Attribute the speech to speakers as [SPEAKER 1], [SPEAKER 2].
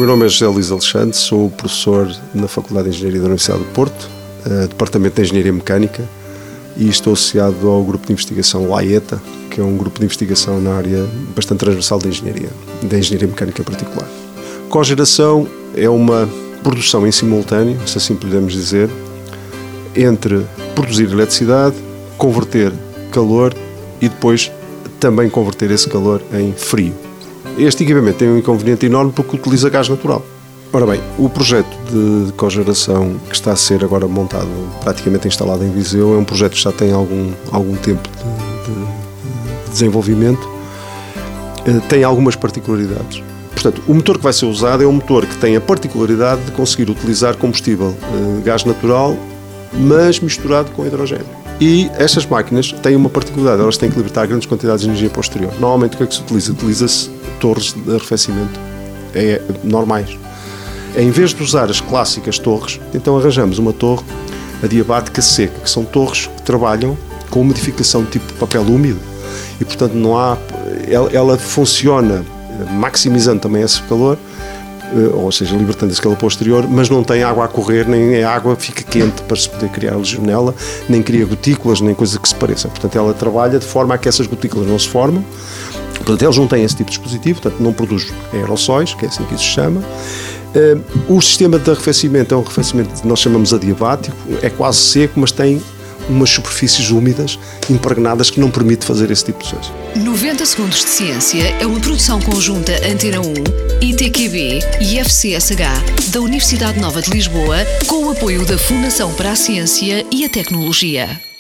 [SPEAKER 1] meu nome é José Luís Alexandre, sou professor na Faculdade de Engenharia da Universidade do Porto, Departamento de Engenharia Mecânica, e estou associado ao grupo de investigação LAETA, que é um grupo de investigação na área bastante transversal da engenharia mecânica em particular. Cogeração é uma produção em simultâneo, se assim podemos dizer, entre produzir eletricidade, converter calor e depois também converter esse calor em frio. Este equipamento tem um inconveniente enorme porque utiliza gás natural. Ora bem, o projeto de cogeração que está a ser agora montado, praticamente instalado em Viseu, é um projeto que já tem algum tempo de desenvolvimento, tem algumas particularidades. Portanto, o motor que vai ser usado é um motor que tem a particularidade de conseguir utilizar combustível gás natural, mas misturado com hidrogênio. E estas máquinas têm uma particularidade, elas têm que libertar grandes quantidades de energia para o exterior. Normalmente o que é que se utiliza? Utiliza-se torres de arrefecimento normais. Em vez de usar as clássicas torres, então arranjamos uma torre adiabática seca, que são torres que trabalham com umidificação tipo papel úmido e, portanto, ela funciona maximizando também esse calor, ou seja, libertando esse calor para o exterior, mas não tem água a correr, nem a água fica quente para se poder criar legionela, nem cria gotículas, nem coisa que se pareça. Portanto, ela trabalha de forma a que essas gotículas não se formam. Portanto, eles não têm esse tipo de dispositivo, portanto, não produz aerossóis, que é assim que isso se chama. O sistema de arrefecimento é um arrefecimento que nós chamamos adiabático, é quase seco, mas tem umas superfícies úmidas, impregnadas, que não permite fazer esse tipo de processo.
[SPEAKER 2] 90 Segundos de Ciência é uma produção conjunta Antena 1, ITQB e FCSH da Universidade Nova de Lisboa, com o apoio da Fundação para a Ciência e a Tecnologia.